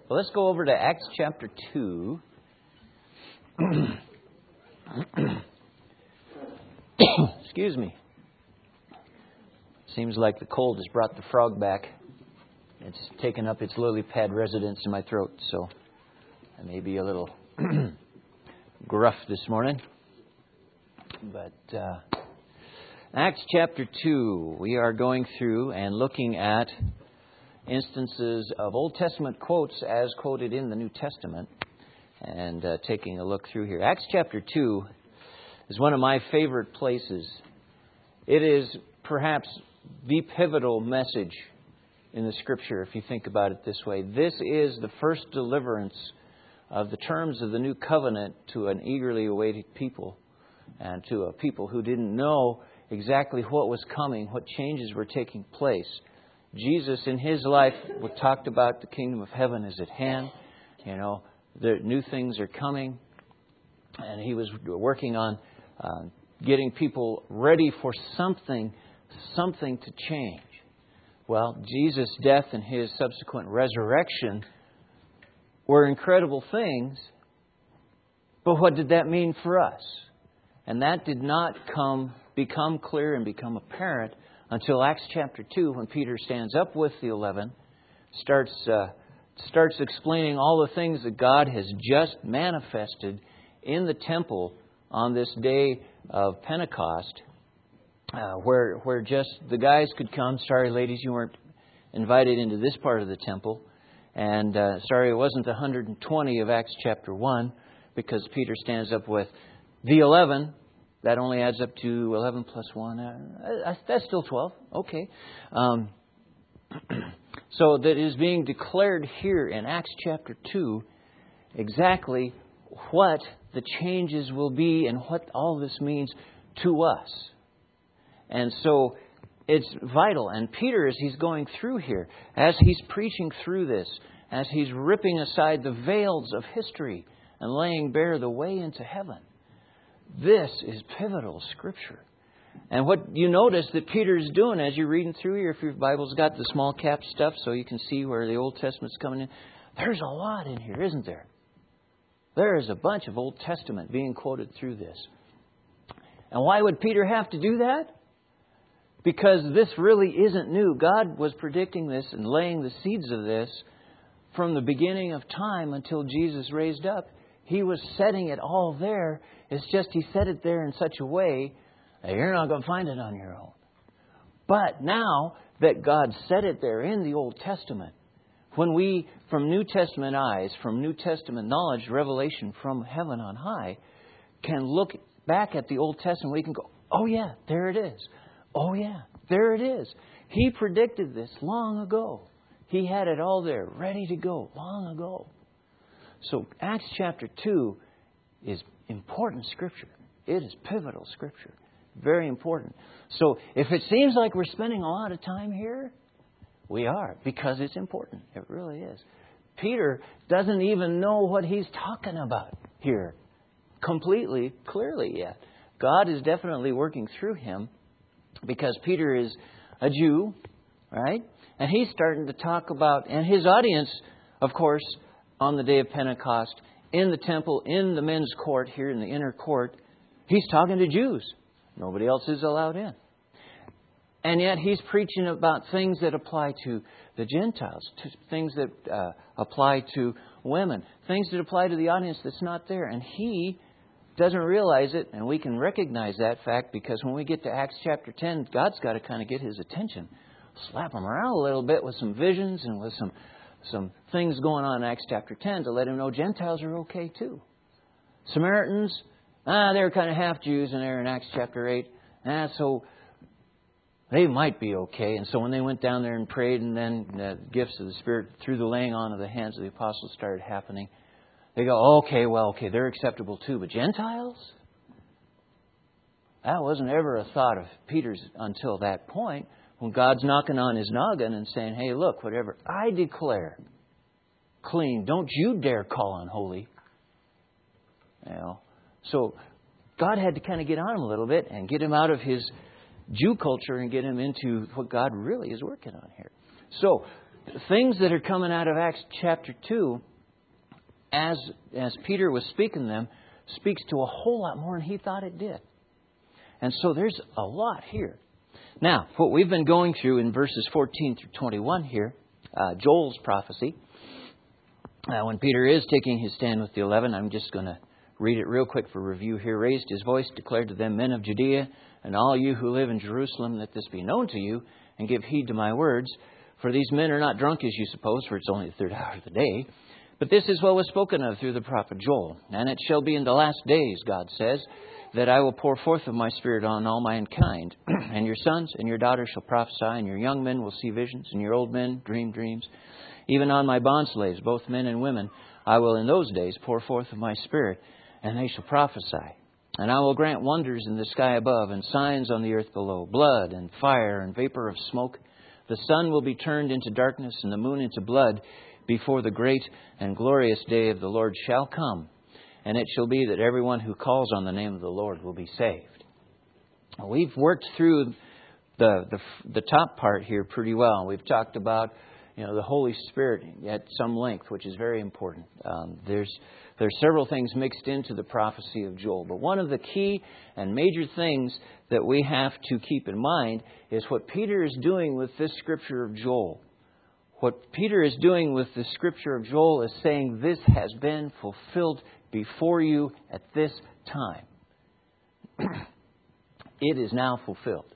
Well, let's go over to Acts chapter 2. Excuse me. Seems like the cold has brought the frog back. It's taken up its lily pad residence in my throat, so I may be a little gruff this morning. But Acts chapter 2, we are going through and looking at instances of Old Testament quotes as quoted in the New Testament, and taking a look through here. Acts chapter 2 is one of my favorite places. It is perhaps the pivotal message in the Scripture, if you think about it this way. This is the first deliverance of the terms of the new covenant to an eagerly awaited people, and to a people who didn't know exactly what was coming, what changes were taking place. Jesus in His life talked about the kingdom of heaven is at hand. You know, the new things are coming. And He was working on getting people ready for something to change. Well, Jesus' death and His subsequent resurrection were incredible things. But what did that mean for us? And that did not become clear and become apparent until Acts chapter 2, when Peter stands up with the 11, starts explaining all the things that God has just manifested in the temple on this day of Pentecost, where just the guys could come. Sorry, ladies, you weren't invited into this part of the temple. And sorry, it wasn't the 120 of Acts chapter 1, because Peter stands up with the 11. That only adds up to 11 plus 1. That's still 12. Okay. So that is being declared here in Acts chapter 2 exactly what the changes will be and what all this means to us. And so it's vital. And Peter, as he's going through here, as he's preaching through this, as he's ripping aside the veils of history and laying bare the way into heaven, this is pivotal Scripture. And what you notice that Peter is doing as you're reading through here, if your Bible's got the small cap stuff so you can see where the Old Testament's coming in, there's a lot in here, isn't there? There is a bunch of Old Testament being quoted through this. And why would Peter have to do that? Because this really isn't new. God was predicting this and laying the seeds of this from the beginning of time until Jesus raised up. He was setting it all there. It's just He set it there in such a way that you're not going to find it on your own. But now that God set it there in the Old Testament, when we, from New Testament eyes, from New Testament knowledge, revelation from heaven on high, can look back at the Old Testament, we can go, oh yeah, there it is. Oh yeah, there it is. He predicted this long ago. He had it all there, ready to go, long ago. So Acts chapter 2 is important Scripture. It is pivotal Scripture. Very important. So if it seems like we're spending a lot of time here, we are, because it's important. It really is. Peter doesn't even know what he's talking about here completely, clearly yet. God is definitely working through him, because Peter is a Jew, right? And he's starting to talk about, and his audience, of course, on the day of Pentecost, in the temple, in the men's court here in the inner court, he's talking to Jews. Nobody else is allowed in. And yet he's preaching about things that apply to the Gentiles, to things that apply to women, things that apply to the audience that's not there. And he doesn't realize it, and we can recognize that fact because when we get to Acts chapter 10, God's got to kind of get his attention. Slap him around a little bit with some visions and with some things going on in Acts chapter 10 to let him know Gentiles are okay too. Samaritans, they're kind of half Jews in there in Acts chapter 8. So they might be okay. And so when they went down there and prayed, and then the gifts of the Spirit through the laying on of the hands of the apostles started happening, they go, okay, they're acceptable too. But Gentiles? That wasn't ever a thought of Peter's until that point, when God's knocking on his noggin and saying, hey, look, whatever I declare clean, don't you dare call unholy. You know, so God had to kind of get on him a little bit and get him out of his Jew culture and get him into what God really is working on here. So things that are coming out of Acts chapter 2, as Peter was speaking them, speaks to a whole lot more than he thought it did. And so there's a lot here. Now, what we've been going through in verses 14 through 21 here, Joel's prophecy. When Peter is taking his stand with the 11, I'm just going to read it real quick for review here. Raised his voice, declared to them, men of Judea, and all you who live in Jerusalem, let this be known to you, and give heed to my words. For these men are not drunk as you suppose, for it's only the third hour of the day. But this is what was spoken of through the prophet Joel. And it shall be in the last days, God says, that I will pour forth of my Spirit on all mankind. And your sons and your daughters shall prophesy, and your young men will see visions, and your old men dream dreams. Even on my bondslaves, both men and women, I will in those days pour forth of my Spirit, and they shall prophesy. And I will grant wonders in the sky above, and signs on the earth below, blood and fire and vapor of smoke. The sun will be turned into darkness, and the moon into blood, before the great and glorious day of the Lord shall come. And it shall be that everyone who calls on the name of the Lord will be saved. We've worked through the top part here pretty well. We've talked about the Holy Spirit at some length, which is very important. There's several things mixed into the prophecy of Joel. But one of the key and major things that we have to keep in mind is what Peter is doing with this scripture of Joel. What Peter is doing with the scripture of Joel is saying this has been fulfilled before you at this time. It is now fulfilled.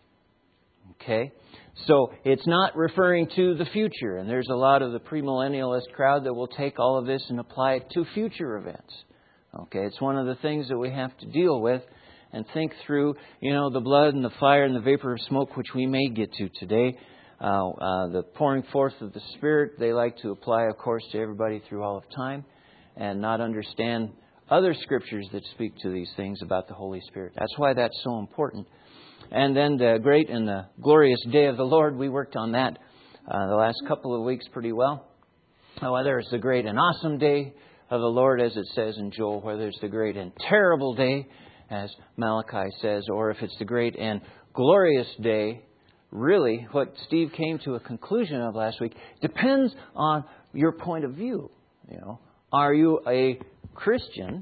Okay? So it's not referring to the future. And there's a lot of the premillennialist crowd that will take all of this and apply it to future events. Okay? It's one of the things that we have to deal with and think through, the blood and the fire and the vapor of smoke, which we may get to today. The pouring forth of the Spirit, they like to apply, of course, to everybody through all of time and not understand other scriptures that speak to these things about the Holy Spirit. That's why that's so important. And then the great and the glorious day of the Lord, we worked on that the last couple of weeks pretty well. Whether it's the great and awesome day of the Lord, as it says in Joel, whether it's the great and terrible day, as Malachi says, or if it's the great and glorious day, really, what Steve came to a conclusion of last week depends on your point of view. Are you a Christian?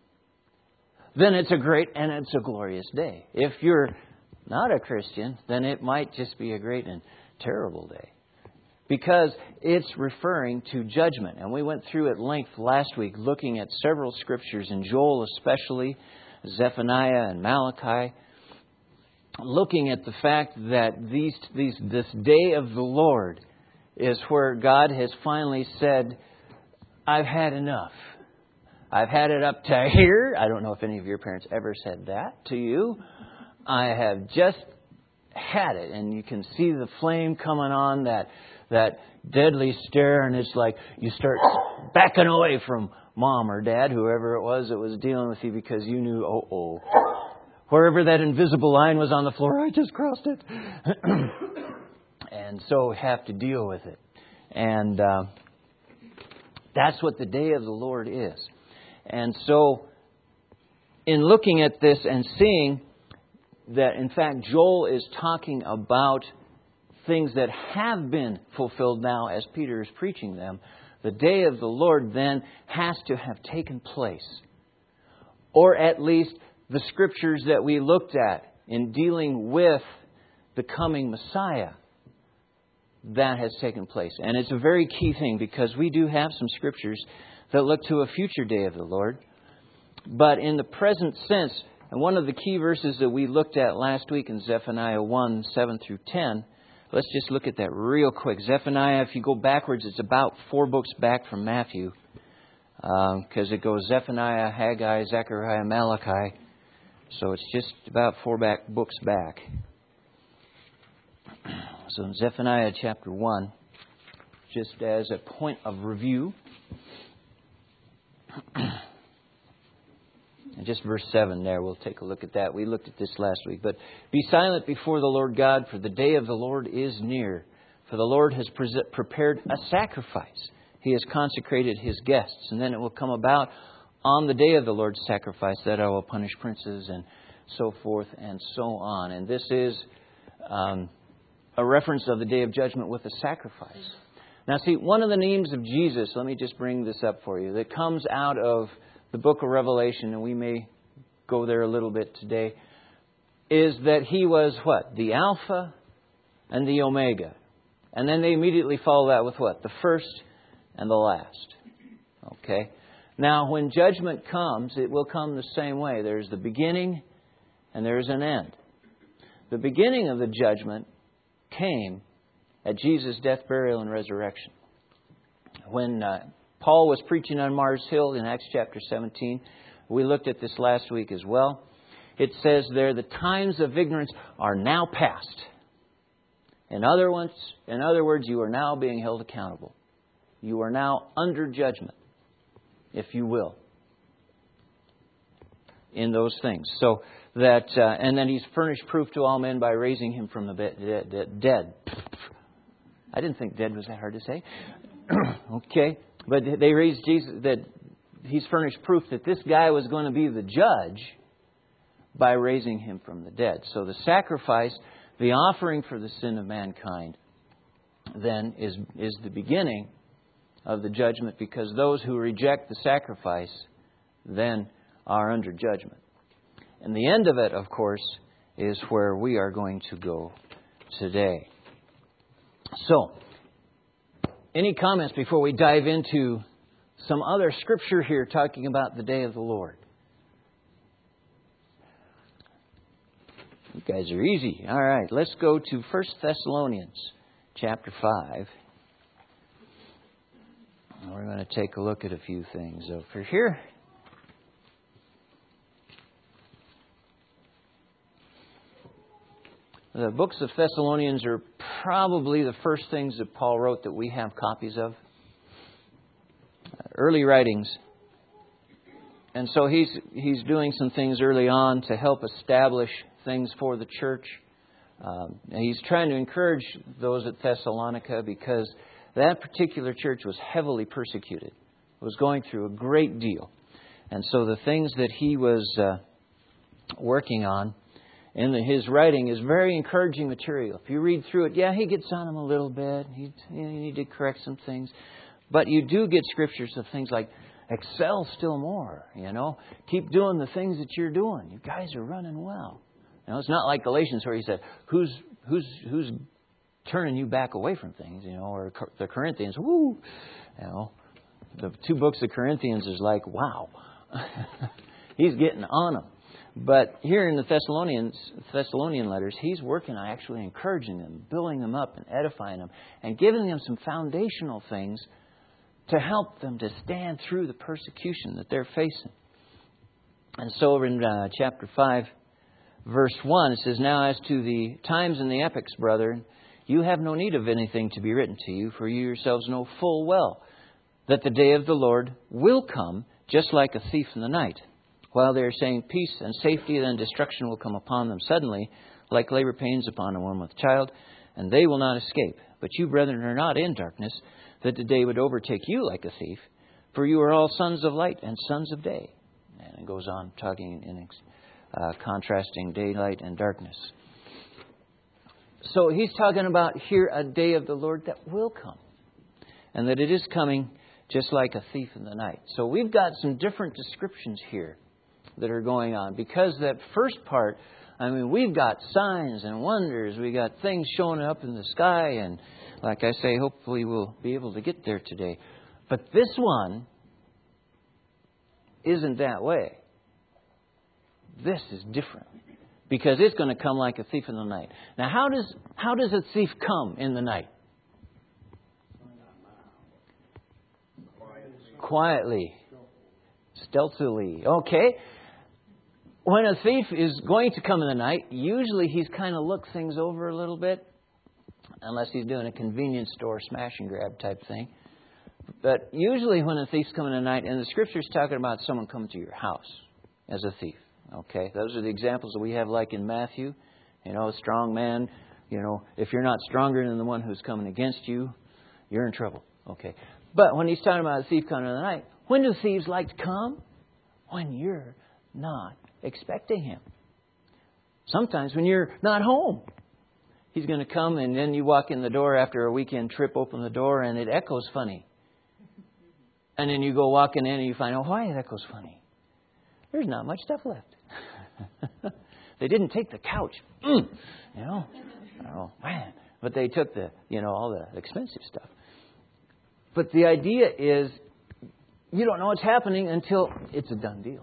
Then it's a great and it's a glorious day. If you're not a Christian, then it might just be a great and terrible day. Because it's referring to judgment. And we went through at length last week looking at several scriptures, in Joel especially, Zephaniah and Malachi, looking at the fact that this day of the Lord is where God has finally said, I've had enough. I've had it up to here. I don't know if any of your parents ever said that to you. I have just had it. And you can see the flame coming on, that deadly stare, and it's like you start backing away from mom or dad, whoever it was that was dealing with you, because you knew, wherever that invisible line was on the floor, I just crossed it. And so we have to deal with it. And that's what the day of the Lord is. And so in looking at this and seeing that, in fact, Joel is talking about things that have been fulfilled now as Peter is preaching them, the day of the Lord then has to have taken place. Or at least the scriptures that we looked at in dealing with the coming Messiah, that has taken place. And it's a very key thing, because we do have some scriptures that look to a future day of the Lord. But in the present sense, and one of the key verses that we looked at last week in Zephaniah 1, 7 through 10, let's just look at that real quick. Zephaniah, if you go backwards, it's about 4 books back from Matthew. Because it goes Zephaniah, Haggai, Zechariah, Malachi. So it's just about 4 books back. So in Zephaniah chapter 1, just as a point of review, and just verse 7 there, we'll take a look at that. We looked at this last week. But be silent before the Lord God, for the day of the Lord is near. For the Lord has prepared a sacrifice. He has consecrated His guests. And then it will come about on the day of the Lord's sacrifice that I will punish princes and so forth and so on. And this is a reference of the day of judgment with a sacrifice. Now see, one of the names of Jesus, let me just bring this up for you, that comes out of the book of Revelation, and we may go there a little bit today, is that He was what? The Alpha and the Omega. And then they immediately follow that with what? The first and the last. Okay? Now, when judgment comes, it will come the same way. There's the beginning and there's an end. The beginning of the judgment came at Jesus' death, burial, and resurrection. When Paul was preaching on Mars Hill in Acts chapter 17, we looked at this last week as well. It says there, the times of ignorance are now past. In other words, you are now being held accountable. You are now under judgment, if you will, in those things. So that, and then He's furnished proof to all men by raising Him from the dead. I didn't think dead was that hard to say. Okay, but they raised Jesus. That He's furnished proof that this guy was going to be the judge by raising Him from the dead. So the sacrifice, the offering for the sin of mankind, then is the beginning of the judgment, because those who reject the sacrifice then are under judgment. And the end of it, of course, is where we are going to go today. So, any comments before we dive into some other scripture here talking about the day of the Lord? You guys are easy. All right, let's go to 1 Thessalonians chapter 5. We're going to take a look at a few things over here. The books of Thessalonians are probably the first things that Paul wrote that we have copies of. Early writings. And so he's doing some things early on to help establish things for the church. He's trying to encourage those at Thessalonica, because that particular church was heavily persecuted. It was going through a great deal. And so the things that he was working on in his writing is very encouraging material. If you read through it, he gets on them a little bit. He did correct some things. But you do get scriptures of things like, excel still more, Keep doing the things that you're doing. You guys are running well. It's not like Galatians where he said, who's turning you back away from things, or the Corinthians, the two books of Corinthians is like, wow. He's getting on them. But here in the Thessalonian letters, he's working on actually encouraging them, building them up and edifying them, and giving them some foundational things to help them to stand through the persecution that they're facing. And so over in chapter 5, verse 1, it says, "Now as to the times and the epochs, brethren, you have no need of anything to be written to you, for you yourselves know full well that the day of the Lord will come just like a thief in the night. While they are saying peace and safety, then destruction will come upon them suddenly, like labor pains upon a woman with child, and they will not escape. But you, brethren, are not in darkness, that the day would overtake you like a thief, for you are all sons of light and sons of day." And it goes on talking in contrasting daylight and darkness. So he's talking about here a day of the Lord that will come, and that it is coming just like a thief in the night. So we've got some different descriptions here that are going on, because that first part, we've got signs and wonders. We got things showing up in the sky, and like I say, hopefully we'll be able to get there today. But this one isn't that way. This is different, because it's going to come like a thief in the night. Now, how does a thief come in the night? Quietly. Stealthily. Okay. When a thief is going to come in the night, usually he's kind of looked things over a little bit, unless he's doing a convenience store smash and grab type thing. But usually when a thief's coming in the night, and the Scripture's talking about someone coming to your house as a thief. Okay, those are the examples that we have, like in Matthew. A strong man, if you're not stronger than the one who's coming against you, you're in trouble. Okay, but when he's talking about a thief coming in the night, when do thieves like to come? When you're not expecting him. Sometimes when you're not home. He's going to come, and then you walk in the door after a weekend trip, open the door, and it echoes funny. And then you go walking in and you find out why it echoes funny. There's not much stuff left. They didn't take the couch. You know? Oh, man. But they took all the expensive stuff. But the idea is, you don't know what's happening until it's a done deal.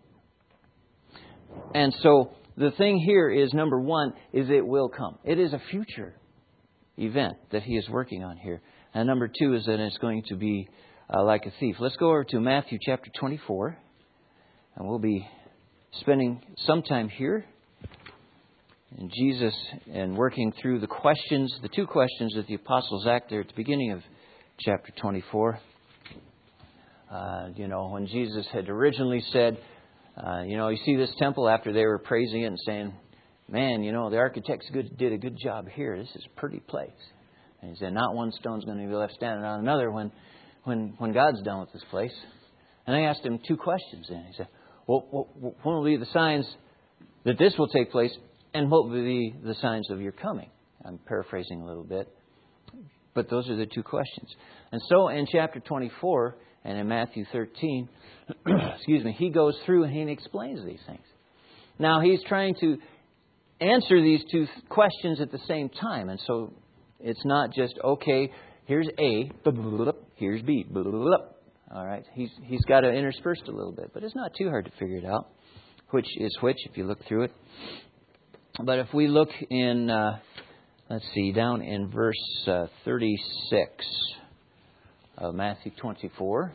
And so the thing here is, number one, is it will come. It is a future event that He is working on here. And number two is that it's going to be like a thief. Let's go over to Matthew chapter 24. And we'll be spending some time here. And Jesus, and working through the two questions that the apostles asked there at the beginning of chapter 24. When Jesus had originally said, you see this temple, after they were praising it and saying, man, the architects did a good job here. This is a pretty place. And He said, not one stone's going to be left standing on another when God's done with this place. And they asked Him two questions. And He said, well, when will be the signs that this will take place? And what will be the signs of your coming? I'm paraphrasing a little bit. But those are the two questions. And so in chapter 24 and in Matthew 13, He goes through and He explains these things. Now He's trying to answer these two questions at the same time. And so it's not just, okay, here's A, here's B. All right. He's got to intersperse it a little bit. But it's not too hard to figure it out, which is which if you look through it. But if we look in, down in verse 36 of Matthew 24.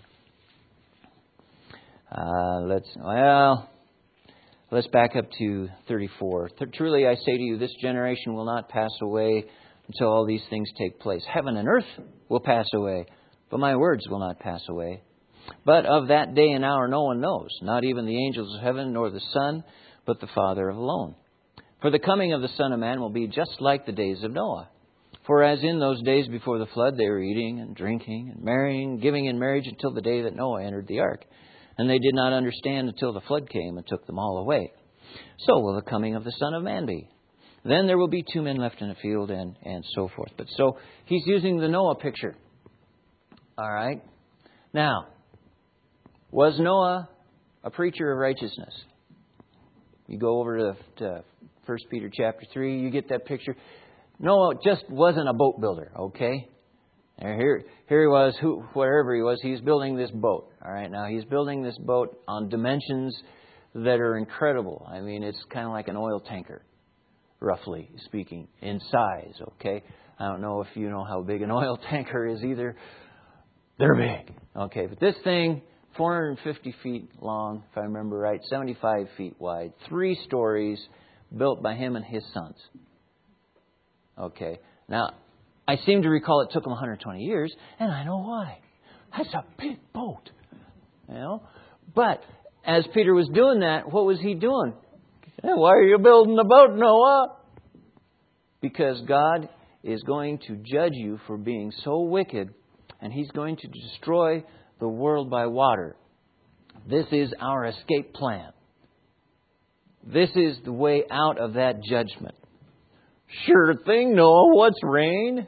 Let's back up to 34. Truly I say to you, this generation will not pass away until all these things take place. Heaven and earth will pass away, but my words will not pass away. But of that day and hour no one knows, not even the angels of heaven, nor the Son, but the Father alone. For the coming of the Son of Man will be just like the days of Noah. For as in those days before the flood, they were eating and drinking and marrying, giving in marriage until the day that Noah entered the ark. And they did not understand until the flood came and took them all away. So will the coming of the Son of Man be. Then there will be 2 men left in the field, and so forth. But so He's using the Noah picture. All right. Now, was Noah a preacher of righteousness? You go over to 1 Peter chapter 3, you get that picture. Noah just wasn't a boat builder, okay? Here he was, wherever he was, he's building this boat. All right, now he's building this boat on dimensions that are incredible. I mean, it's kind of like an oil tanker, roughly speaking, in size, okay? I don't know if you know how big an oil tanker is either. They're big, okay? But this thing, 450 feet long, if I remember right, 75 feet wide, 3 stories, built by him and his sons. Okay, now, I seem to recall it took them 120 years, and I know why. That's a big boat, But as Peter was doing that, what was he doing? Hey, why are you building the boat, Noah? Because God is going to judge you for being so wicked, and He's going to destroy the world by water. This is our escape plan. This is the way out of that judgment. Sure thing, Noah. What's rain?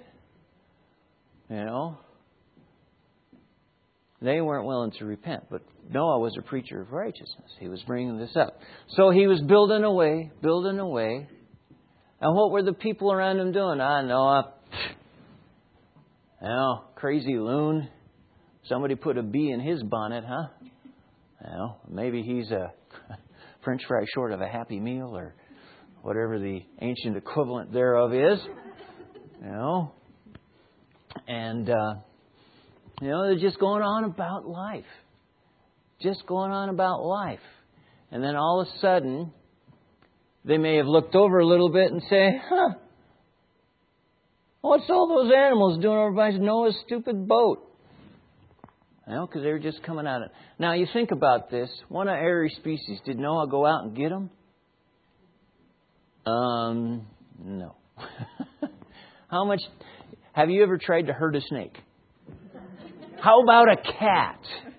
They weren't willing to repent. But Noah was a preacher of righteousness. He was bringing this up. So he was building away. And what were the people around him doing? Noah, crazy loon. Somebody put a bee in his bonnet, huh? Maybe he's a French fry short of a Happy Meal, or whatever the ancient equivalent thereof is. And, they're just going on about life. And then all of a sudden, they may have looked over a little bit and say, what's all those animals doing over by Noah's stupid boat? Because they were just coming at it. Now, you think about this. One of every species. Did Noah go out and get them? No. How much... Have you ever tried to herd a snake? How about a cat?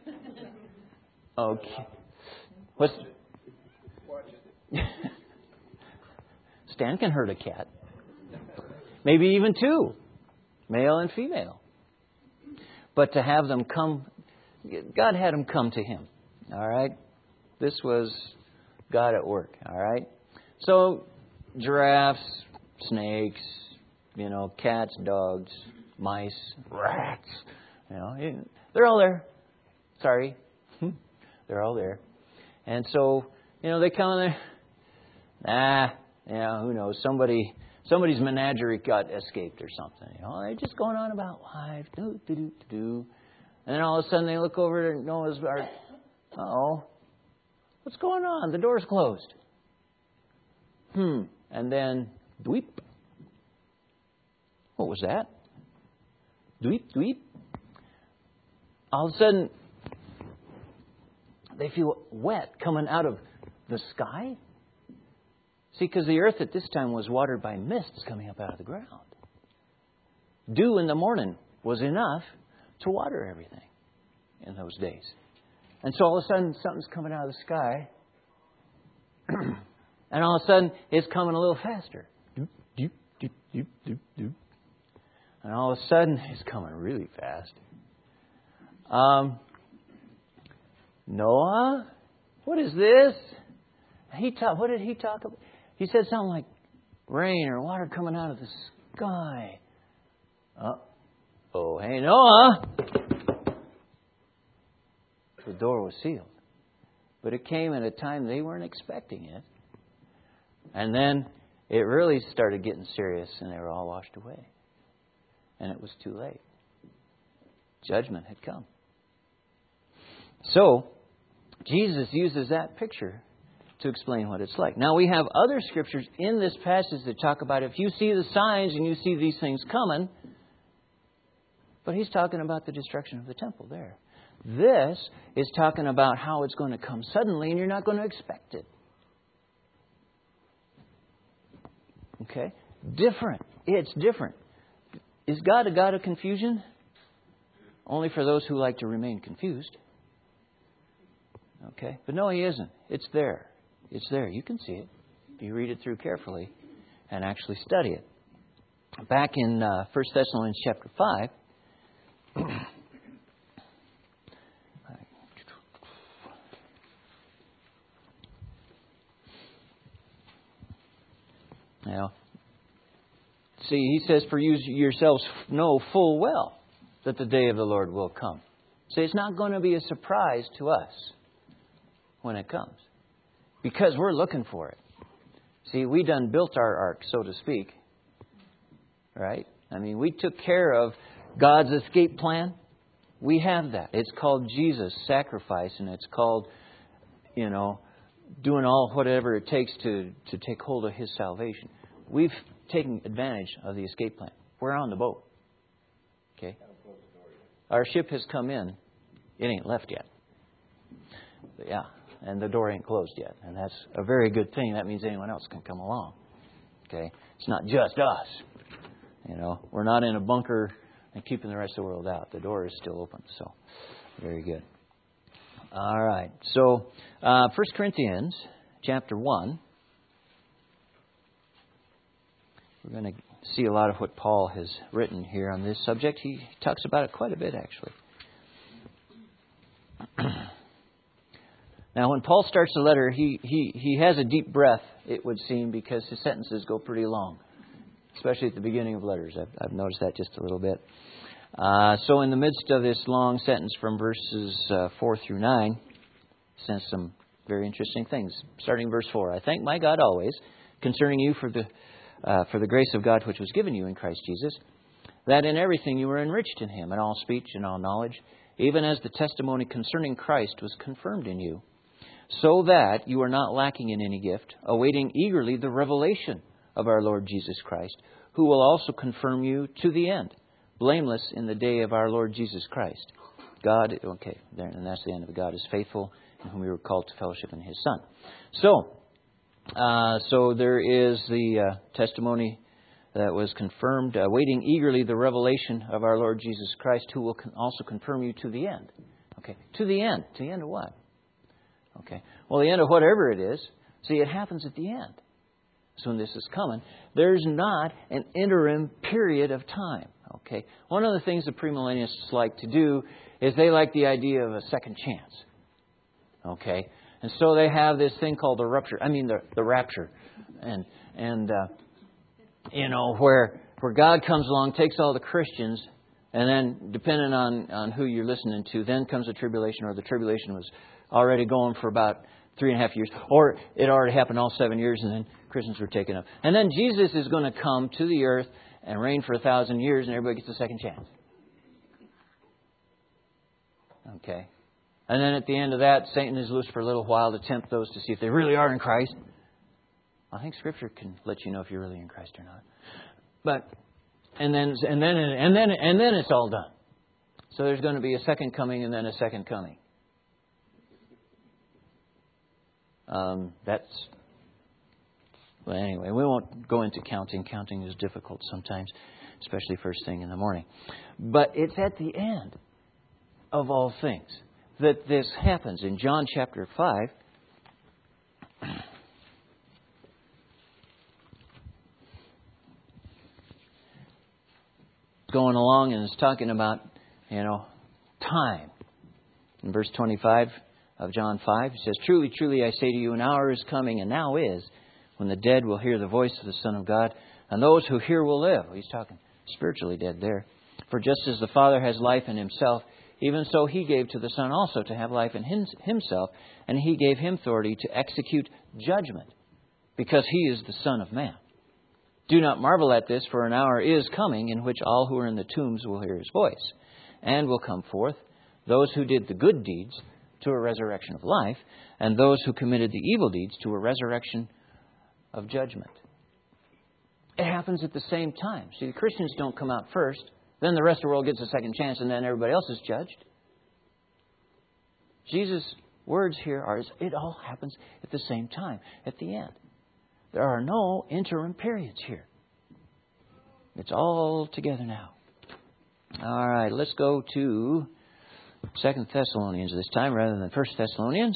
Okay. Stan can herd a cat. maybe even 2, male and female. But to have them come, God had them come to Him. All right? This was God at work. All right? So, giraffes, snakes, cats, dogs, mice, rats, they're all there. Sorry. They're all there. And so, they come in there. Who knows? Somebody's menagerie got escaped or something. They're just going on about life. And then all of a sudden they look over at Noah's Ark. Uh-oh. What's going on? The door's closed. And then, dweep. What was that? Dweep, dweep. All of a sudden, they feel wet coming out of the sky. See, because the earth at this time was watered by mists coming up out of the ground. Dew in the morning was enough to water everything in those days. And so all of a sudden, something's coming out of the sky. And all of a sudden, it's coming a little faster. Doop, doop, doop, doop, doop, doop. And all of a sudden, it's coming really fast. Noah, what is this? What did he talk about? He said something like rain or water coming out of the sky. Oh, hey, Noah. The door was sealed. But it came at a time they weren't expecting it. And then it really started getting serious and they were all washed away. And it was too late. Judgment had come. So, Jesus uses that picture to explain what it's like. Now, we have other scriptures in this passage that talk about if you see the signs and you see these things coming. But He's talking about the destruction of the temple there. This is talking about how it's going to come suddenly and you're not going to expect it. Okay? Different. It's different. Is God a God of confusion? Only for those who like to remain confused. Okay? But no, He isn't. It's there. It's there. You can see it if you read it through carefully and actually study it. Back in 1 Thessalonians chapter 5, now, see, he says, for you yourselves know full well that the day of the Lord will come. See, it's not going to be a surprise to us when it comes. Because we're looking for it. See, we done built our ark, so to speak. Right? I mean, we took care of God's escape plan. We have that. It's called Jesus' sacrifice, and it's called, doing whatever it takes to take hold of His salvation. We've taken advantage of the escape plan. We're on the boat. Okay? Our ship has come in. It ain't left yet. But yeah. And the door ain't closed yet. And that's a very good thing. That means anyone else can come along. Okay? It's not just us. We're not in a bunker and keeping the rest of the world out. The door is still open. So, very good. All right. So, 1 Corinthians chapter 1. We're going to see a lot of what Paul has written here on this subject. He talks about it quite a bit, actually. Now, when Paul starts the letter, he has a deep breath, it would seem, because his sentences go pretty long, especially at the beginning of letters. I've noticed that just a little bit. So in the midst of this long sentence from verses 4 through 9, says some very interesting things. Starting verse 4, I thank my God always concerning you for the grace of God which was given you in Christ Jesus, that in everything you were enriched in Him, in all speech and all knowledge, even as the testimony concerning Christ was confirmed in you, so that you are not lacking in any gift, awaiting eagerly the revelation of our Lord Jesus Christ, who will also confirm you to the end, blameless in the day of our Lord Jesus Christ. God, okay, there, and that's the end of it. God is faithful, in whom we were called to fellowship in His Son. So there is the testimony that was confirmed, waiting eagerly the revelation of our Lord Jesus Christ, who will also confirm you to the end. Okay, to the end. To the end of what? Okay. Well, the end of whatever it is. See, it happens at the end. So when this is coming, there's not an interim period of time. Okay. One of the things the premillennialists like to do is they like the idea of a second chance. Okay. And so they have this thing called the rapture. And where God comes along, takes all the Christians, and then, depending on who you're listening to, then comes the tribulation, or the tribulation was already going for about 3.5 years, or it already happened all 7 years, and then Christians were taken up. And then Jesus is going to come to the earth and reign for 1,000 years, and everybody gets a second chance. Okay. And then at the end of that, Satan is loose for a little while to tempt those to see if they really are in Christ. I think Scripture can let you know if you're really in Christ or not. And then it's all done. So there's going to be a second coming and then a second coming. Well, anyway, we won't go into counting. Counting is difficult sometimes, especially first thing in the morning. But it's at the end of all things that this happens. In John chapter 5, going along and is talking about, time. In verse 25 of John 5, it says, "Truly, truly, I say to you, an hour is coming, and now is, when the dead will hear the voice of the Son of God, and those who hear will live." He's talking spiritually dead there. "For just as the Father has life in Himself, even so He gave to the Son also to have life in Himself, and He gave Him authority to execute judgment, because He is the Son of Man. Do not marvel at this, for an hour is coming in which all who are in the tombs will hear His voice, and will come forth, those who did the good deeds to a resurrection of life, and those who committed the evil deeds to a resurrection of judgment." It happens at the same time. See, the Christians don't come out first, then the rest of the world gets a second chance, and then everybody else is judged. Jesus' words here are, it all happens at the same time, at the end. There are no interim periods here. It's all together now. All right, let's go to 2 Thessalonians this time rather than 1 Thessalonians.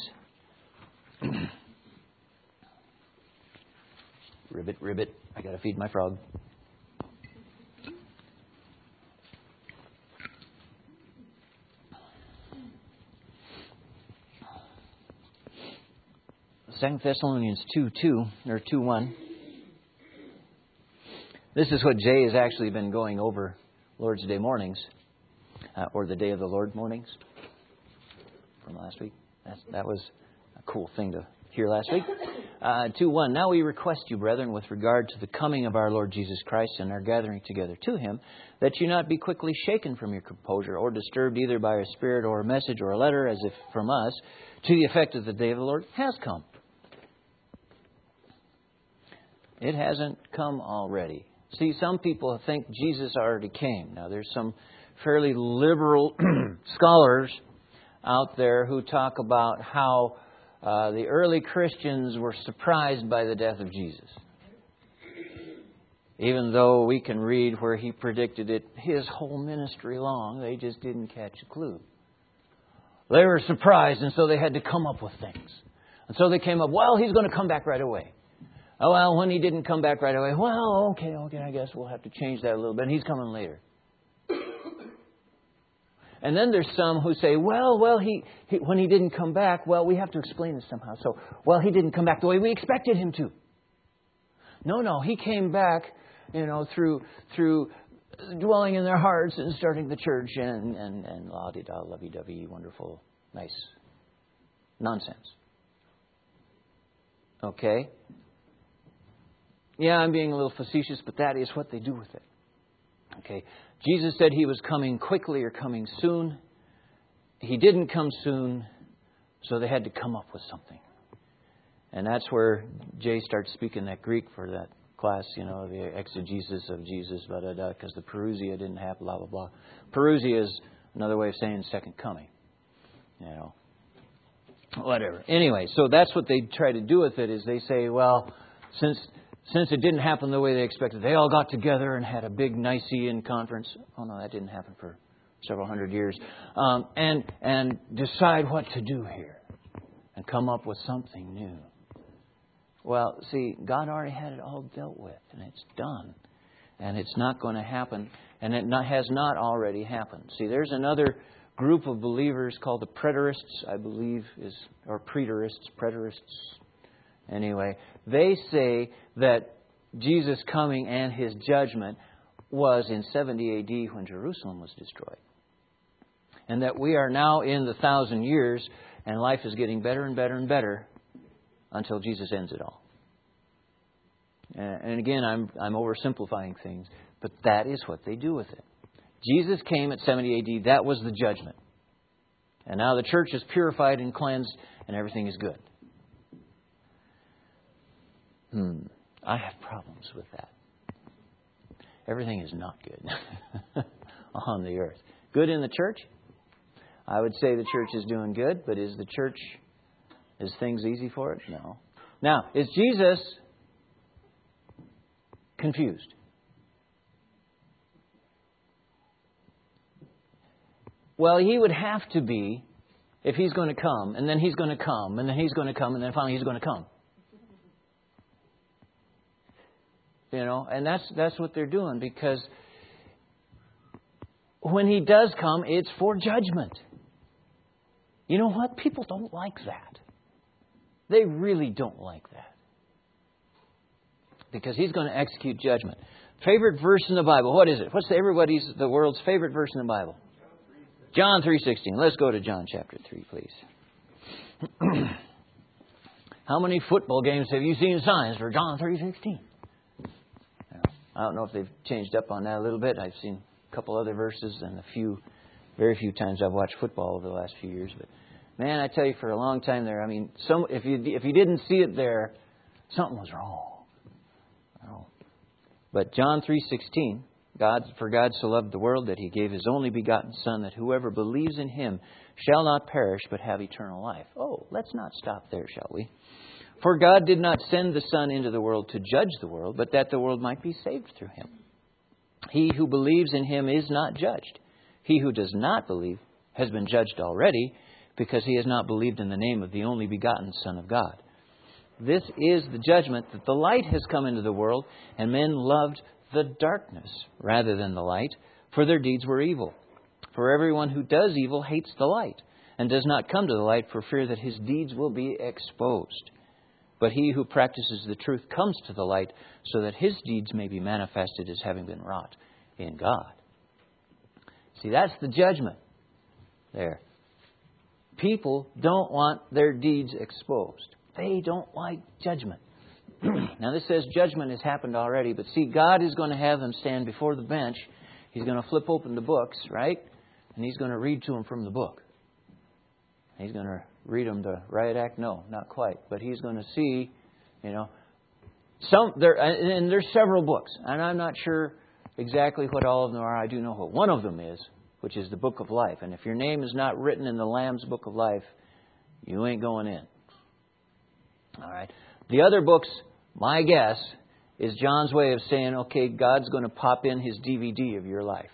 Ribbit. I got to feed my frog. Second Thessalonians 2:1. This is what Jay has actually been going over Lord's Day mornings, or the Day of the Lord mornings from last week. That was a cool thing to hear last week. 2:1. "Now we request you, brethren, with regard to the coming of our Lord Jesus Christ and our gathering together to Him, that you not be quickly shaken from your composure, or disturbed either by a spirit or a message or a letter, as if from us, to the effect that the day of the Lord has come." It hasn't come already. See, some people think Jesus already came. Now, there's some fairly liberal scholars out there who talk about how the early Christians were surprised by the death of Jesus. Even though we can read where He predicted it His whole ministry long, they just didn't catch a clue. They were surprised, and so they had to come up with things. And so they came up, well, He's going to come back right away. Oh, well, when He didn't come back right away, well, okay, I guess we'll have to change that a little bit. And He's coming later. And then there's some who say, well, he when He didn't come back, well, we have to explain this somehow. So, well, He didn't come back the way we expected Him to. No, He came back, through dwelling in their hearts and starting the church and la-di-da, lovey-dovey, wonderful, nice nonsense. Okay? Yeah, I'm being a little facetious, but that is what they do with it. Okay. Jesus said He was coming quickly or coming soon. He didn't come soon, so they had to come up with something. And that's where Jay starts speaking that Greek for that class, the exegesis of Jesus, because the parousia didn't happen, blah, blah, blah. Parousia is another way of saying second coming. Whatever. Anyway, so that's what they try to do with it, is they say, well, since it didn't happen the way they expected, they all got together and had a big Nicene conference. Oh, no, that didn't happen for several hundred years. And decide what to do here and come up with something new. Well, see, God already had it all dealt with, and it's done. And it's not going to happen, and it has not already happened. See, there's another group of believers called the preterists, I believe, or preterists. Anyway, they say that Jesus' coming and His judgment was in 70 A.D. when Jerusalem was destroyed. And that we are now in the 1,000 years, and life is getting better and better and better until Jesus ends it all. And again, I'm oversimplifying things, but that is what they do with it. Jesus came at 70 A.D. That was the judgment. And now the church is purified and cleansed, and everything is good. I have problems with that. Everything is not good on the earth. Good in the church? I would say the church is doing good, but is things easy for it? No. Now, is Jesus confused? Well, He would have to be if He's going to come, and then He's going to come, and then He's going to come, and then finally He's going to come. You know, and that's what they're doing, because when He does come, it's for judgment. You know what? People don't like that. They really don't like that. Because He's going to execute judgment. Favorite verse in the Bible. What is it? What's the world's favorite verse in the Bible? John 3:16. Let's go to John chapter 3, please. How many football games have you seen signs for John 3:16? I don't know if they've changed up on that a little bit. I've seen a couple other verses, and very few times I've watched football over the last few years. But man, I tell you, for a long time there, I mean, if you didn't see it there, something was wrong. But John 3:16, for God so loved the world that He gave His only begotten Son, that whoever believes in Him shall not perish but have eternal life. Oh, let's not stop there, shall we? For God did not send the Son into the world to judge the world, but that the world might be saved through Him. He who believes in Him is not judged. He who does not believe has been judged already, because he has not believed in the name of the only begotten Son of God. This is the judgment, that the light has come into the world, and men loved the darkness rather than the light, for their deeds were evil. For everyone who does evil hates the light, and does not come to the light for fear that his deeds will be exposed. But he who practices the truth comes to the light, so that his deeds may be manifested as having been wrought in God. See, that's the judgment there. People don't want their deeds exposed. They don't like judgment. Now, this says judgment has happened already, but see, God is going to have them stand before the bench. He's going to flip open the books, right? And He's going to read to them from the book. He's going to read them the riot act? No, not quite. But He's going to see, and there's several books. And I'm not sure exactly what all of them are. I do know what one of them is, which is the book of life. And if your name is not written in the Lamb's book of life, you ain't going in. All right. The other books, my guess, is John's way of saying, okay, God's going to pop in His DVD of your life.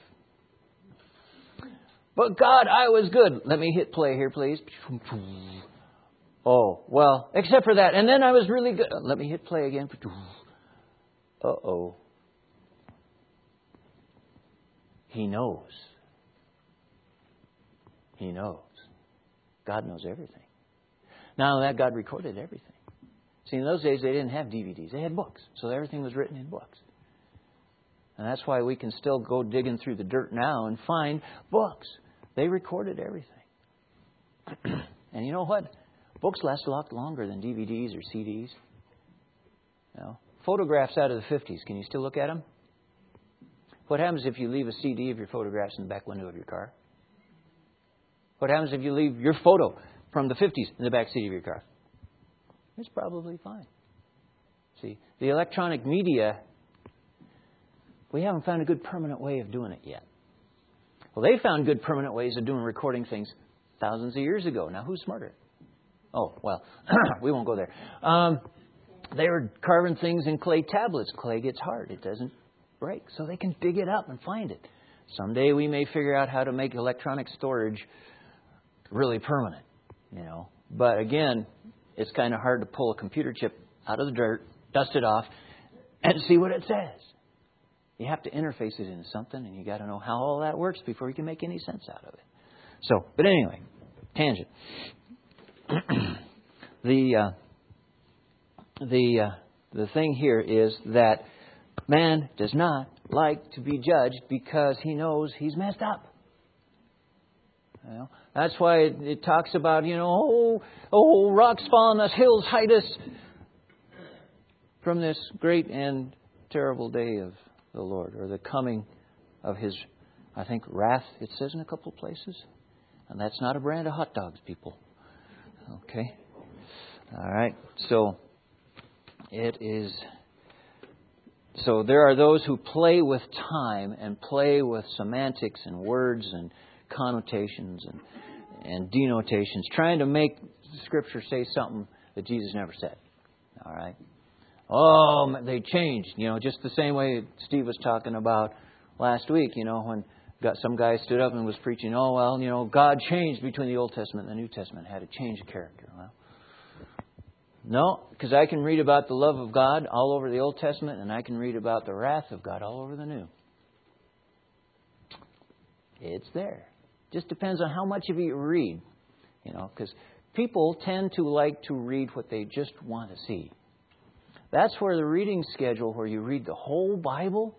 But God, I was good. Let me hit play here, please. Oh, well, except for that. And then I was really good. Let me hit play again. Uh-oh. He knows. He knows. God knows everything. Not only that, God recorded everything. See, in those days, they didn't have DVDs. They had books. So everything was written in books. And that's why we can still go digging through the dirt now and find books. They recorded everything. And you know what? Books last a lot longer than DVDs or CDs. You know, photographs out of the 50s, can you still look at them? What happens if you leave a CD of your photographs in the back window of your car? What happens if you leave your photo from the 50s in the back seat of your car? It's probably fine. See, the electronic media, we haven't found a good permanent way of doing it yet. Well, they found good permanent ways of recording things thousands of years ago. Now, who's smarter? Oh, well, we won't go there. They were carving things in clay tablets. Clay gets hard. It doesn't break. So they can dig it up and find it. Someday we may figure out how to make electronic storage really permanent, you know. But again, it's kind of hard to pull a computer chip out of the dirt, dust it off, and see what it says. You have to interface it into something, and you got to know how all that works before you can make any sense out of it. So, but anyway, tangent. The thing here is that man does not like to be judged because he knows he's messed up. You know, that's why it talks about, rocks fall on us, hills hide us from this great and terrible day of the Lord, or the coming of His, I think, wrath, it says in a couple of places. And that's not a brand of hot dogs, people. Okay? All right. So, it is... So there are those who play with time and play with semantics and words and connotations and denotations, trying to make Scripture say something that Jesus never said. All right? Oh, they changed. Just the same way Steve was talking about last week, when some guy stood up and was preaching, God changed between the Old Testament and the New Testament, had a change of character. Well, no, because I can read about the love of God all over the Old Testament, and I can read about the wrath of God all over the New. It's there. Just depends on how much of it you read. Because people tend to like to read what they just want to see. That's where the reading schedule, where you read the whole Bible,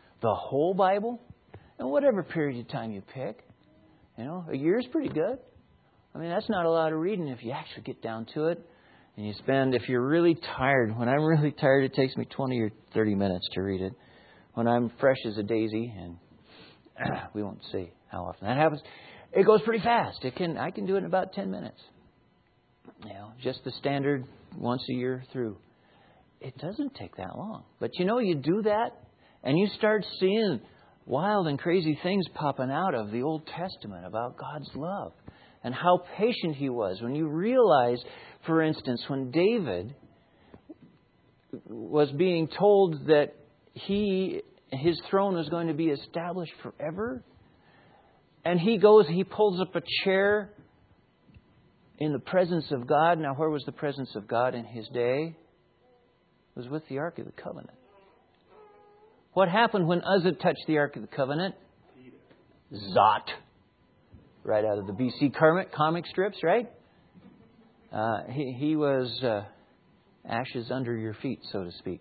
and whatever period of time you pick. A year's pretty good. I mean, that's not a lot of reading if you actually get down to it. And you spend, if you're really tired, when I'm really tired, it takes me 20 or 30 minutes to read it. When I'm fresh as a daisy, and we won't say how often that happens, it goes pretty fast. I can do it in about 10 minutes. Just the standard once a year through. It doesn't take that long. But you do that, and you start seeing wild and crazy things popping out of the Old Testament about God's love and how patient He was. When you realize, for instance, when David was being told that his throne was going to be established forever, and he pulls up a chair in the presence of God. Now, where was the presence of God in his day? It was with the Ark of the Covenant. What happened when Uzzah touched the Ark of the Covenant? Zot. Right out of the BC comic strips, right? He was ashes under your feet, so to speak.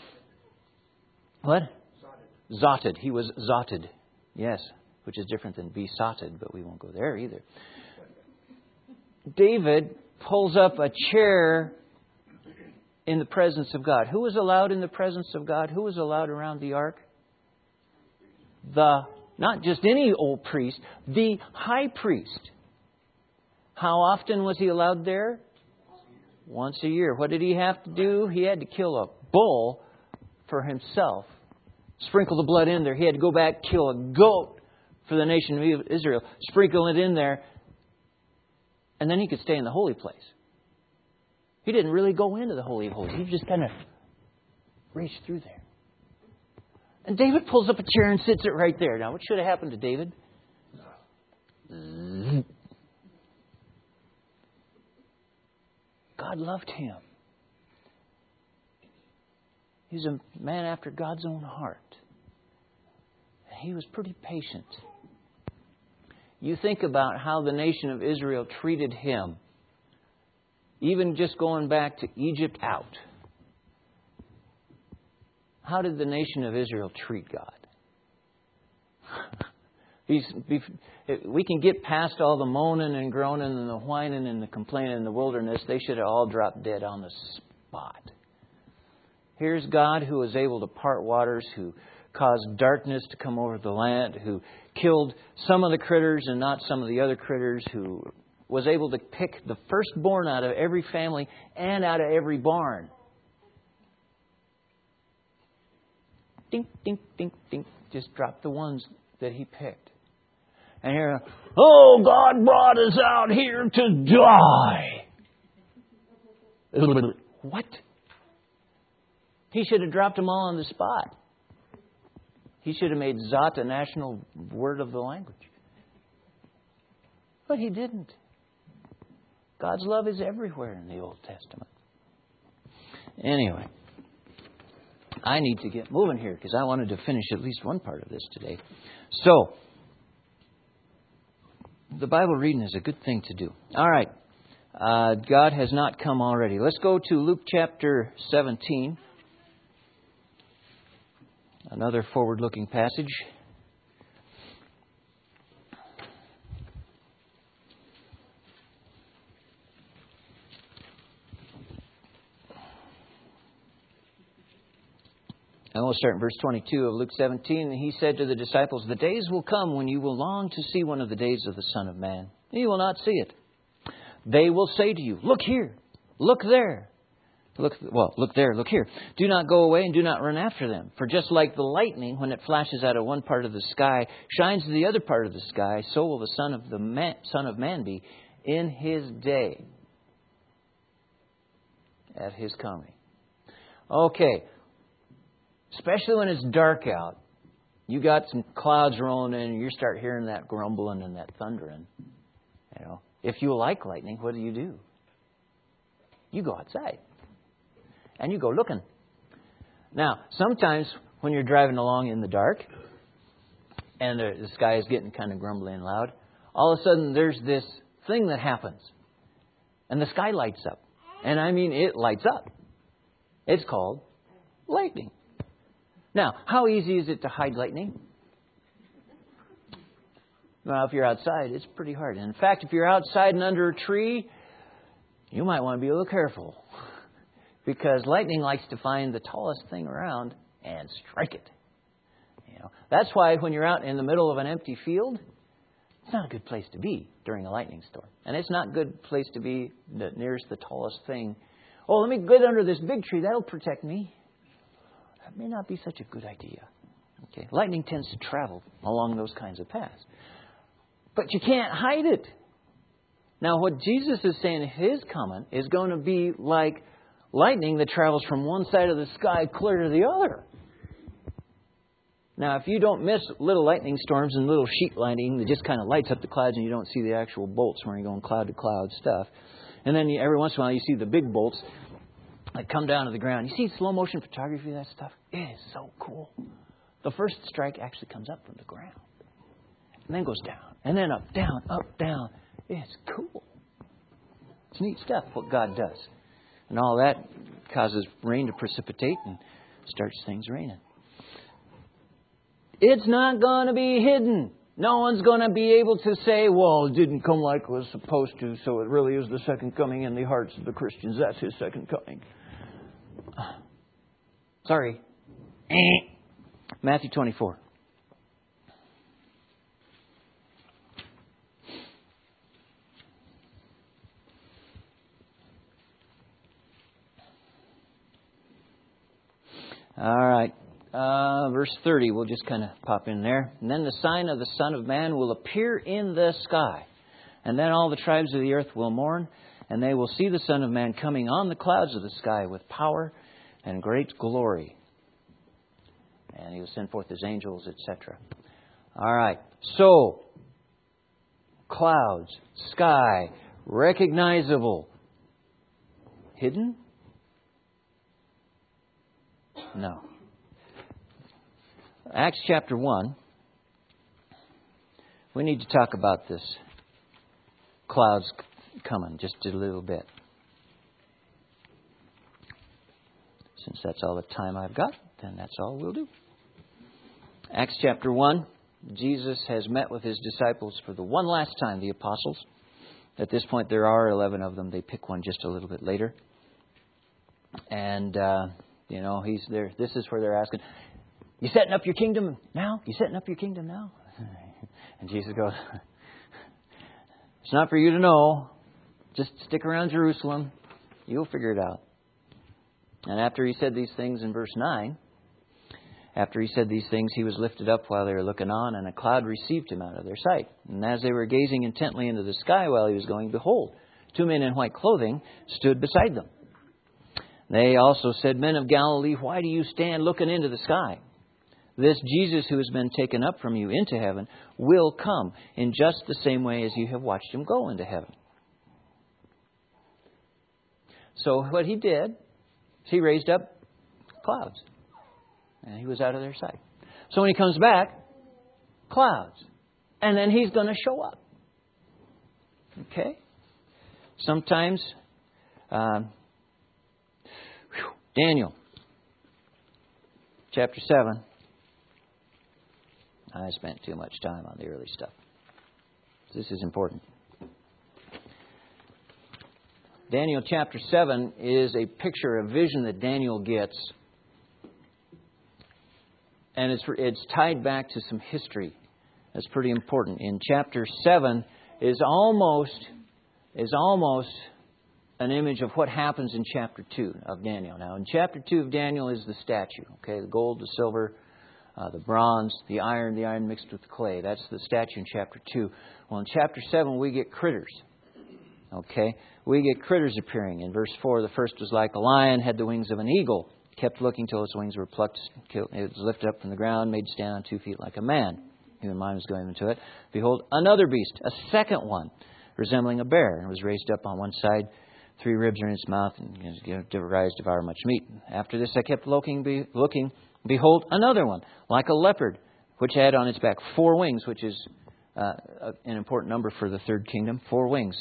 What? Zotted. He was zotted. Yes, which is different than besotted, but we won't go there either. David pulls up a chair in the presence of God. Who was allowed in the presence of God? Who was allowed around the ark? Not just any old priest, the high priest. How often was he allowed there? Once a year. What did he have to do? He had to kill a bull for himself. Sprinkle the blood in there. He had to go back, kill a goat for the nation of Israel. Sprinkle it in there. And then he could stay in the holy place. He didn't really go into the Holy of Holies. He just kind of reached through there. And David pulls up a chair and sits it right there. Now, what should have happened to David? God loved him. He's a man after God's own heart. And he was pretty patient. You think about how the nation of Israel treated him. Even just going back to Egypt out. How did the nation of Israel treat God? We can get past all the moaning and groaning and the whining and the complaining in the wilderness. They should have all dropped dead on the spot. Here's God who was able to part waters, who caused darkness to come over the land, who killed some of the critters and not some of the other critters, who was able to pick the firstborn out of every family and out of every barn. Dink, dink, dink, dink. Just dropped the ones that He picked. And here, God brought us out here to die. What? He should have dropped them all on the spot. He should have made Zot a national word of the language. But He didn't. God's love is everywhere in the Old Testament. Anyway, I need to get moving here because I wanted to finish at least one part of this today. So, the Bible reading is a good thing to do. All right. God has not come already. Let's go to Luke chapter 17. Another forward-looking passage. And we'll start in verse 22 of Luke 17. And he said to the disciples, "The days will come when you will long to see one of the days of the Son of Man. And you will not see it. They will say to you, 'Look here, look there.' Look there, look here. Do not go away and do not run after them. For just like the lightning, when it flashes out of one part of the sky, shines to the other part of the sky, so will the Son of Man be in His day at His coming." Okay. Especially when it's dark out. You got some clouds rolling in and you start hearing that grumbling and that thundering. You know, if you like lightning, what do? You go outside. And you go looking. Now, sometimes when you're driving along in the dark and the sky is getting kind of grumbly and loud, all of a sudden there's this thing that happens. And the sky lights up. And I mean, it lights up. It's called lightning. Now, how easy is it to hide lightning? Well, if you're outside, it's pretty hard. And in fact, if you're outside and under a tree, you might want to be a little careful. Because lightning likes to find the tallest thing around and strike it. You know, that's why when you're out in the middle of an empty field, it's not a good place to be during a lightning storm. And it's not a good place to be that nearest the tallest thing. Oh, let me get under this big tree. That'll protect me. That may not be such a good idea. Okay, lightning tends to travel along those kinds of paths. But you can't hide it. Now, what Jesus is saying, His coming is going to be like lightning that travels from one side of the sky clear to the other. Now, if you don't miss little lightning storms and little sheet lightning that just kind of lights up the clouds and you don't see the actual bolts when you're going cloud to cloud stuff. And then every once in a while you see the big bolts that come down to the ground. You see slow motion photography of that stuff? It is so cool. The first strike actually comes up from the ground. And then goes down. And then up, down, up, down. It's cool. It's neat stuff what God does. And all that causes rain to precipitate and starts things raining. It's not going to be hidden. No one's going to be able to say, well, it didn't come like it was supposed to, so it really is the second coming in the hearts of the Christians. That's His second coming. Sorry. Matthew 24. All right. Verse 30, we'll just kind of pop in there. And then the sign of the Son of Man will appear in the sky. And then all the tribes of the earth will mourn. And they will see the Son of Man coming on the clouds of the sky with power and great glory. And He will send forth His angels, etc. All right. So, clouds, sky, recognizable. Hidden? No. Acts chapter 1. We need to talk about this clouds coming just a little bit. Since that's all the time I've got, then that's all we'll do. Acts chapter 1. Jesus has met with His disciples for the one last time, the apostles. At this point, there are 11 of them. They pick one just a little bit later. And, He's there. This is where they're asking, you setting up your kingdom now? You setting up your kingdom now? And Jesus goes, it's not for you to know. Just stick around Jerusalem. You'll figure it out. And after He said these things in verse 9, after He said these things, He was lifted up while they were looking on, and a cloud received Him out of their sight. And as they were gazing intently into the sky while He was going, behold, 2 men in white clothing stood beside them. They also said, Men of Galilee, why do you stand looking into the sky? This Jesus who has been taken up from you into heaven will come in just the same way as you have watched Him go into heaven. So what He did He raised up clouds. And He was out of their sight. So when He comes back, clouds. And then He's going to show up. Okay? Sometimes, Daniel, chapter 7. I spent too much time on the early stuff. This is important. Daniel chapter 7 is a picture, a vision that Daniel gets. And it's tied back to some history. That's pretty important. In chapter 7 is almost an image of what happens in chapter 2 of Daniel. Now, in chapter 2 of Daniel is the statue. Okay, the gold, the silver, the bronze, the iron mixed with clay. That's the statue in chapter 2. Well, in chapter 7, we get critters. Okay, we get critters appearing. In verse 4, the first was like a lion, had the wings of an eagle. Kept looking till its wings were plucked. It was lifted up from the ground, made to stand on 2 feet like a man. Human mind was going into it. Behold, another beast, a second one, resembling a bear, and was raised up on one side. 3 ribs are in its mouth, and rise devour much meat. After this I kept looking. Behold, another one, like a leopard, which had on its back 4 wings, which is an important number for the third kingdom. 4 wings.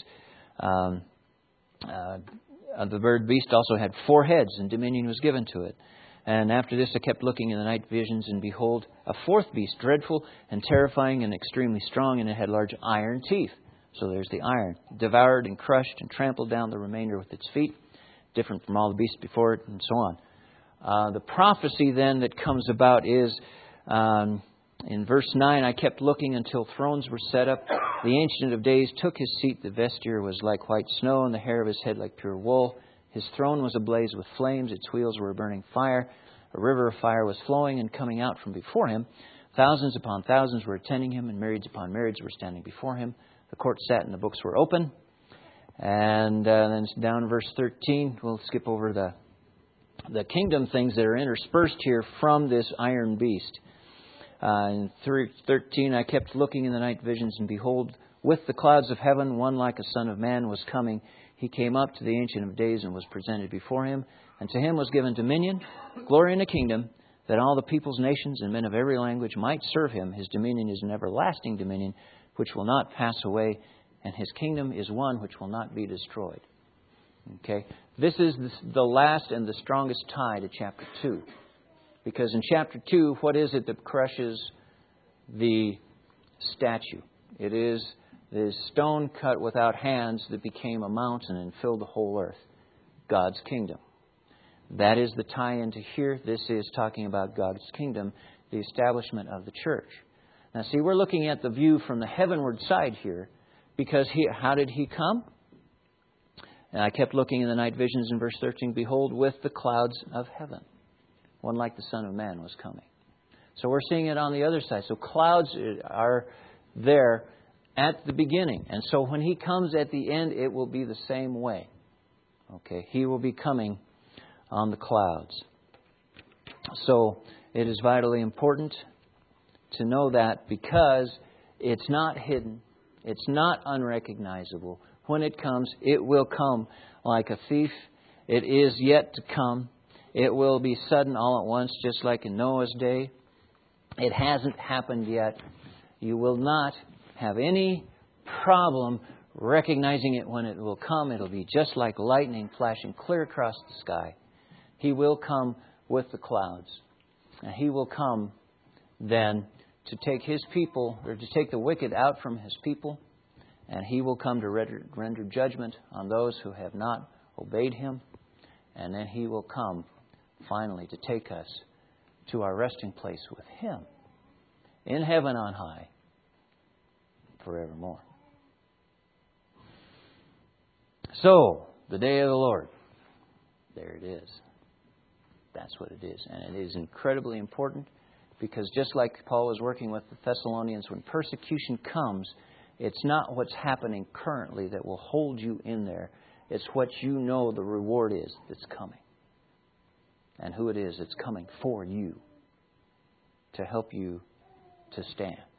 The bird beast also had 4 heads, and dominion was given to it. And after this I kept looking in the night visions, and behold, a 4th beast, dreadful and terrifying and extremely strong, and it had large iron teeth. So there's the iron. Devoured and crushed and trampled down the remainder with its feet, different from all the beasts before it, and so on. The prophecy then that comes about is, in verse 9, I kept looking until thrones were set up. The Ancient of Days took his seat. The vesture was like white snow, and the hair of his head like pure wool. His throne was ablaze with flames. Its wheels were a burning fire. A river of fire was flowing and coming out from before him. Thousands upon thousands were attending him, and myriads upon myriads were standing before him. The court sat, and the books were open. And then down in verse 13, we'll skip over the kingdom things that are interspersed here from this iron beast. In 13, I kept looking in the night visions, and behold, with the clouds of heaven, one like a son of man was coming. He came up to the Ancient of Days and was presented before him. And to him was given dominion, glory, and a kingdom, that all the peoples, nations, and men of every language might serve him. His dominion is an everlasting dominion, which will not pass away, and his kingdom is one which will not be destroyed. Okay, this is the last and the strongest tie to chapter 2. Because in chapter 2, what is it that crushes the statue? It is the stone cut without hands that became a mountain and filled the whole earth. God's kingdom. That is the tie-in to here. This is talking about God's kingdom, the establishment of the church. Now see, we're looking at the view from the heavenward side here. Because how did He come? And I kept looking in the night visions in verse 13. Behold, with the clouds of heaven. One like the Son of Man was coming. So we're seeing it on the other side. So clouds are there at the beginning. And so when He comes at the end, it will be the same way. Okay, He will be coming on the clouds. So it is vitally important to know that, because it's not hidden. It's not unrecognizable. When it comes, it will come like a thief. It is yet to come. It will be sudden all at once, just like in Noah's day. It hasn't happened yet. You will not have any problem recognizing it when it will come. It'll be just like lightning flashing clear across the sky. He will come with the clouds. And He will come then to take His people, or to take the wicked out from His people. And He will come to render judgment on those who have not obeyed Him. And then He will come finally to take us to our resting place with Him in heaven on high forevermore. So, the day of the Lord. There it is. That's what it is. And it is incredibly important, because just like Paul was working with the Thessalonians, when persecution comes, it's not what's happening currently that will hold you in there. It's what you know the reward is that's coming. And who it is that's coming for you to help you to stand.